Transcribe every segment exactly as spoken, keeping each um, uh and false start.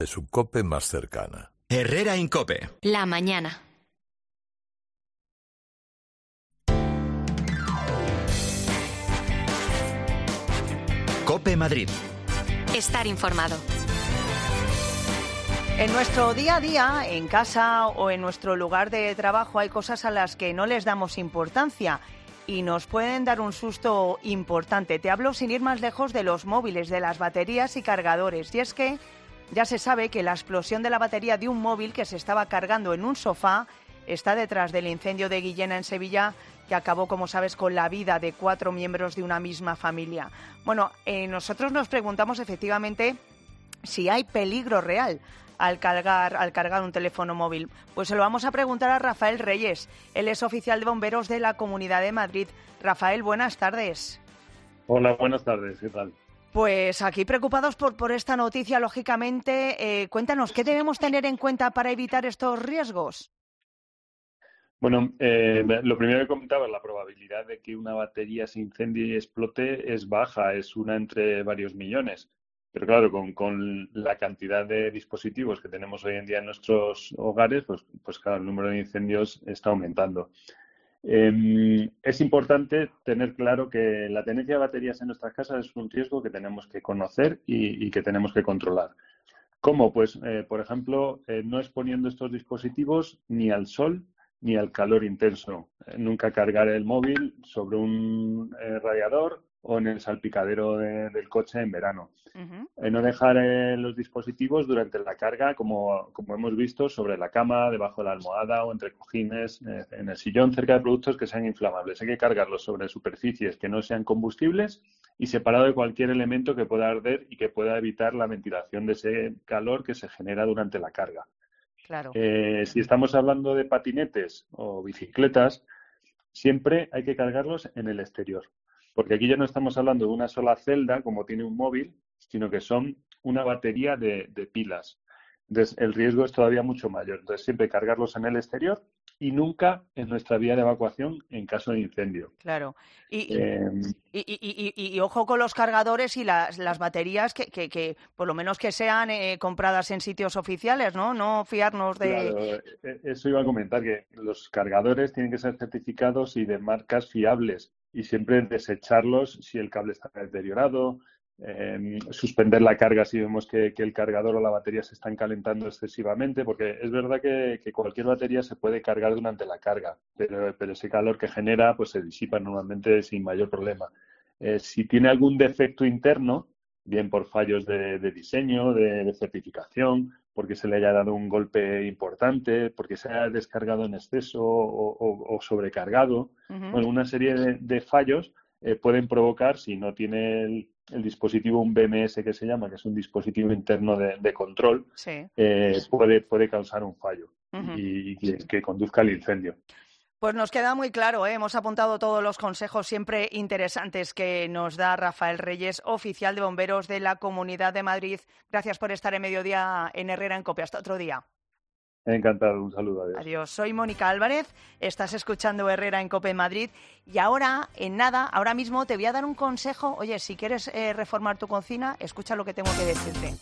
de su COPE más cercana. Herrera en COPE. La mañana. COPE Madrid. Estar informado. En nuestro día a día, en casa o en nuestro lugar de trabajo, hay cosas a las que no les damos importancia y nos pueden dar un susto importante. Te hablo sin ir más lejos de los móviles, de las baterías y cargadores. Y es que ya se sabe que la explosión de la batería de un móvil que se estaba cargando en un sofá está detrás del incendio de Guillena en Sevilla, que acabó, como sabes, con la vida de cuatro miembros de una misma familia. Bueno, eh, nosotros nos preguntamos efectivamente si hay peligro real al cargar, al cargar un teléfono móvil. Pues se lo vamos a preguntar a Rafael Reyes. Él es oficial de bomberos de la Comunidad de Madrid. Rafael, buenas tardes. Hola, buenas tardes. ¿Qué tal? Pues aquí preocupados por, por esta noticia, lógicamente. Eh, cuéntanos, ¿qué debemos tener en cuenta para evitar estos riesgos? Bueno, eh, lo primero que comentaba, la probabilidad de que una batería se incendie y explote es baja, es una entre varios millones. Pero claro, con, con la cantidad de dispositivos que tenemos hoy en día en nuestros hogares, pues, pues claro, el número de incendios está aumentando. Eh, es importante tener claro que la tenencia de baterías en nuestras casas es un riesgo que tenemos que conocer y, y que tenemos que controlar. ¿Cómo? Pues, eh, por ejemplo, eh, no exponiendo estos dispositivos ni al sol ni al calor intenso. Eh, nunca cargar el móvil sobre un eh, radiador o en el salpicadero de, del coche en verano. Uh-huh. Eh, no dejar eh, los dispositivos durante la carga, como, como hemos visto, sobre la cama, debajo de la almohada o entre cojines, eh, en el sillón, cerca de productos que sean inflamables. Hay que cargarlos sobre superficies que no sean combustibles y separado de cualquier elemento que pueda arder y que pueda evitar la ventilación de ese calor que se genera durante la carga. Claro. Eh, si estamos hablando de patinetes o bicicletas, siempre hay que cargarlos en el exterior. Porque aquí ya no estamos hablando de una sola celda, como tiene un móvil, sino que son una batería de, de pilas. Entonces, el riesgo es todavía mucho mayor. Entonces, siempre cargarlos en el exterior y nunca en nuestra vía de evacuación en caso de incendio. Claro. Y, eh, y, y, y, y, y ojo con los cargadores y las, las baterías, que, que, que por lo menos que sean eh, compradas en sitios oficiales, ¿no? No fiarnos de... Claro, eso iba a comentar, que los cargadores tienen que ser certificados y de marcas fiables. Y siempre desecharlos si el cable está deteriorado, eh, suspender la carga si vemos que, que el cargador o la batería se están calentando excesivamente, porque es verdad que, que cualquier batería se puede cargar durante la carga, pero, pero ese calor que genera pues se disipa normalmente sin mayor problema. Eh, si tiene algún defecto interno, bien por fallos de, de diseño, de, de certificación, porque se le haya dado un golpe importante, porque se haya descargado en exceso o, o, o sobrecargado. Uh-huh. Bueno, una serie de, de fallos eh, pueden provocar, si no tiene el, el dispositivo un B M S que se llama, que es un dispositivo interno de, de control, sí. eh, puede, puede causar un fallo uh-huh. y, y que, que conduzca al incendio. Pues nos queda muy claro, ¿eh? Hemos apuntado todos los consejos siempre interesantes que nos da Rafael Reyes, oficial de bomberos de la Comunidad de Madrid. Gracias por estar en Mediodía en Herrera en COPE. Hasta otro día. Encantado, un saludo. Adiós. Adiós. Soy Mónica Álvarez, estás escuchando Herrera en COPE Madrid y ahora, en nada, ahora mismo te voy a dar un consejo. Oye, si quieres eh, reformar tu cocina, escucha lo que tengo que decirte.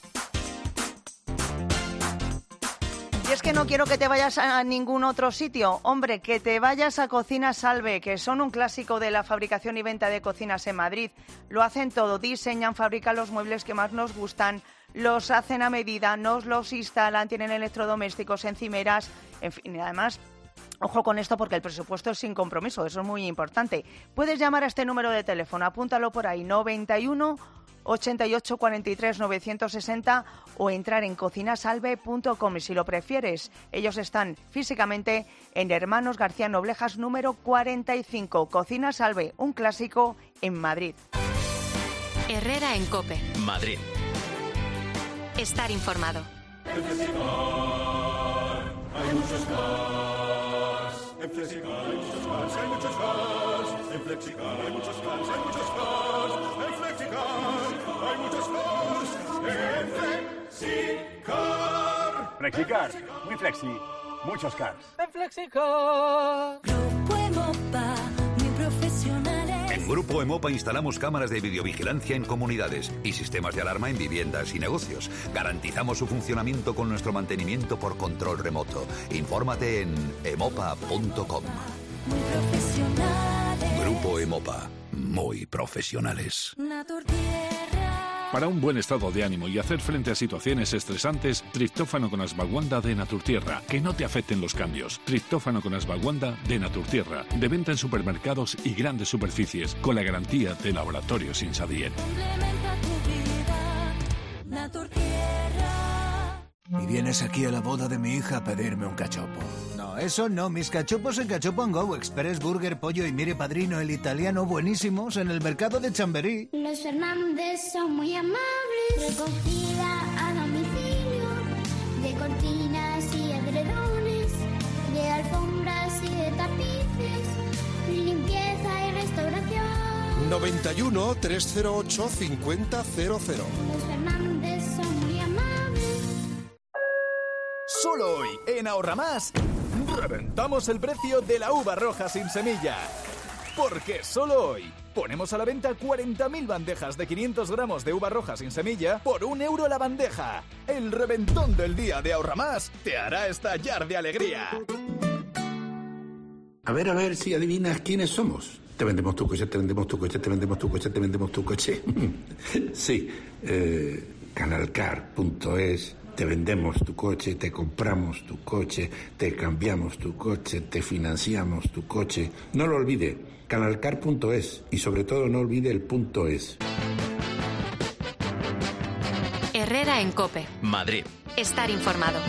Y es que no quiero que te vayas a ningún otro sitio. Hombre, que te vayas a Cocinas Salve, que son un clásico de la fabricación y venta de cocinas en Madrid. Lo hacen todo, diseñan, fabrican los muebles que más nos gustan, los hacen a medida, nos los instalan, tienen electrodomésticos, encimeras, en fin, y además... Ojo con esto porque el presupuesto es sin compromiso, eso es muy importante. Puedes llamar a este número de teléfono, apúntalo por ahí, noventa y uno, ochenta y ocho, cuarenta y tres, novecientos sesenta o entrar en cocinasalve punto com. Y si lo prefieres, ellos están físicamente en Hermanos García Noblejas número cuarenta y cinco. Cocina Salve, un clásico en Madrid. Herrera en COPE. Madrid. Estar informado. En Flexicar hay muchos cars. En Flexicar hay muchos cars, hay muchos cars. En Flexicar hay muchos cars, hay muchos cars. En Flexicar hay muchos cars. En Flexicar. Flexicar, muy flexi, muchos cars. En Flexicar. Grupo Emopa, muy profesionales. En Grupo Emopa instalamos cámaras de videovigilancia en comunidades y sistemas de alarma en viviendas y negocios. Garantizamos su funcionamiento con nuestro mantenimiento por control remoto. Infórmate en emopa punto com. Muy profesionales. Grupo Emopa. Muy profesionales. Naturtierra. Para un buen estado de ánimo y hacer frente a situaciones estresantes, triptófano con Ashwagandha de Naturtierra. Que no te afecten los cambios. Triptófano con Ashwagandha de Naturtierra. De venta en supermercados y grandes superficies. Con la garantía de Laboratorios Insadiet. Complementa tu vida. Naturtierra. Y vienes aquí a la boda de mi hija a pedirme un cachopo. No, eso no. Mis cachopos en Cachopo and Go, Express, Burger, Pollo y Mire Padrino, el italiano, buenísimos, en el mercado de Chamberí. Los Fernández son muy amables. Recogida a domicilio de cortinas y edredones, de alfombras y de tapices, limpieza y restauración. noventa y uno, trescientos ocho, cincuenta cero cero. Los Fernández son muy amables. Solo hoy, en Ahorra Más, reventamos el precio de la uva roja sin semilla. Porque solo hoy ponemos a la venta cuarenta mil bandejas de quinientos gramos de uva roja sin semilla por un euro la bandeja. El reventón del día de Ahorra Más te hará estallar de alegría. A ver, a ver si adivinas quiénes somos. Te vendemos tu coche, te vendemos tu coche, te vendemos tu coche, te vendemos tu coche. Sí, eh, canalcar punto es. Te vendemos tu coche, te compramos tu coche, te cambiamos tu coche, te financiamos tu coche. No lo olvide, canalcar punto es y sobre todo no olvide el punto es. Herrera en COPE. Madrid. Estar informado.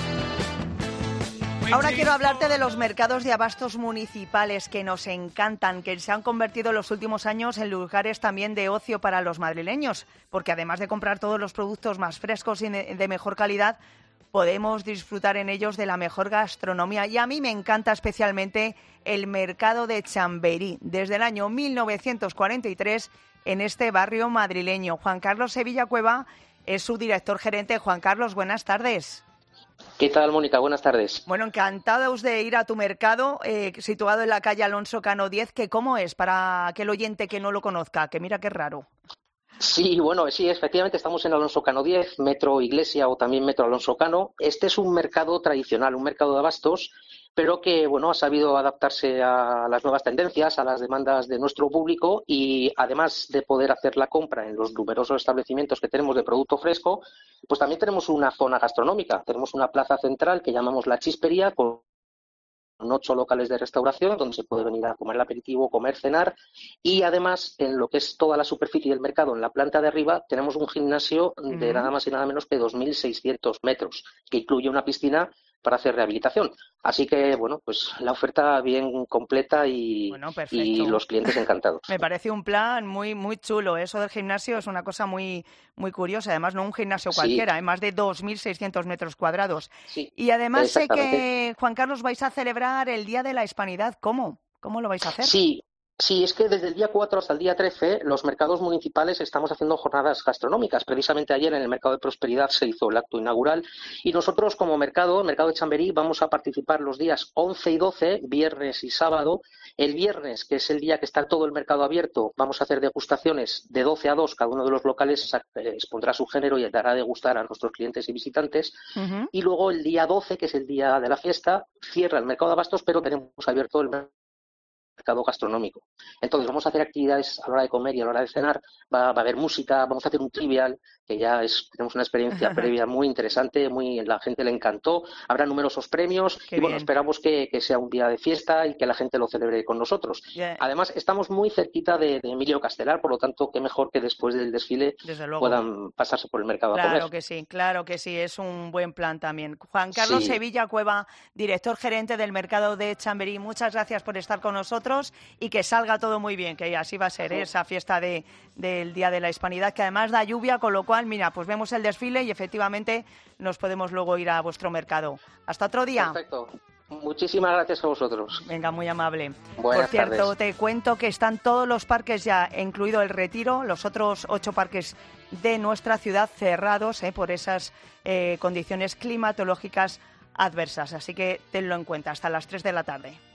Ahora quiero hablarte de los mercados de abastos municipales que nos encantan, que se han convertido en los últimos años en lugares también de ocio para los madrileños, porque además de comprar todos los productos más frescos y de mejor calidad, podemos disfrutar en ellos de la mejor gastronomía. Y a mí me encanta especialmente el mercado de Chamberí, desde el año mil novecientos cuarenta y tres en este barrio madrileño. Juan Carlos Sevilla Cueva es su director gerente. Juan Carlos, buenas tardes. ¿Qué tal, Mónica? Buenas tardes. Bueno, encantados de ir a tu mercado, eh, situado en la calle Alonso Cano diez, que ¿cómo es para aquel oyente que no lo conozca? Que mira qué raro. Sí, bueno, sí, efectivamente estamos en Alonso Cano diez, Metro Iglesia o también Metro Alonso Cano. Este es un mercado tradicional, un mercado de abastos, pero que, bueno, ha sabido adaptarse a las nuevas tendencias, a las demandas de nuestro público y, además de poder hacer la compra en los numerosos establecimientos que tenemos de producto fresco, pues también tenemos una zona gastronómica. Tenemos una plaza central que llamamos La Chispería, con ocho locales de restauración donde se puede venir a comer el aperitivo, comer, cenar, y además en lo que es toda la superficie del mercado, en la planta de arriba, tenemos un gimnasio de uh-huh. nada más y nada menos que dos mil seiscientos metros, que incluye una piscina para hacer rehabilitación. Así que, bueno, pues la oferta bien completa y, bueno, y los clientes encantados. Me parece un plan muy muy chulo. Eso del gimnasio es una cosa muy muy curiosa. Además, no un gimnasio cualquiera, hay sí. más de dos mil seiscientos metros cuadrados. Sí, y además sé que, Juan Carlos, vais a celebrar el Día de la Hispanidad. ¿Cómo? ¿Cómo lo vais a hacer? Sí. Sí, es que desde el día cuatro hasta el día trece los mercados municipales estamos haciendo jornadas gastronómicas. Precisamente ayer en el Mercado de Prosperidad se hizo el acto inaugural y nosotros como mercado, Mercado de Chamberí, vamos a participar los días once y doce, viernes y sábado. El viernes, que es el día que está todo el mercado abierto, vamos a hacer degustaciones de doce a dos. Cada uno de los locales expondrá su género y dará a degustar a nuestros clientes y visitantes. Uh-huh. Y luego el día doce, que es el día de la fiesta, cierra el mercado de abastos, pero tenemos abierto el mercado mercado gastronómico. Entonces vamos a hacer actividades a la hora de comer y a la hora de cenar, va, va a haber música, vamos a hacer un trivial, que ya es, tenemos una experiencia previa muy interesante, muy la gente le encantó, habrá numerosos premios. Qué y bueno, bien. Esperamos que, que sea un día de fiesta y que la gente lo celebre con nosotros. Yeah. Además, estamos muy cerquita de, de Emilio Castelar, por lo tanto, qué mejor que después del desfile puedan pasarse por el mercado claro a comer. Claro que sí, claro que sí, es un buen plan también. Juan Carlos sí. Sevilla Cueva, director gerente del mercado de Chamberí, muchas gracias por estar con nosotros y que salga todo muy bien, que así va a ser, ¿eh? Esa fiesta de, del Día de la Hispanidad, que además da lluvia, con lo cual, mira, pues vemos el desfile y efectivamente nos podemos luego ir a vuestro mercado. Hasta otro día. Perfecto. Muchísimas gracias a vosotros. Venga, muy amable. Buenas Por cierto, tardes. Te cuento que están todos los parques ya, incluido el Retiro, los otros ocho parques de nuestra ciudad cerrados ¿eh? por esas eh, condiciones climatológicas adversas. Así que tenlo en cuenta, hasta las tres de la tarde.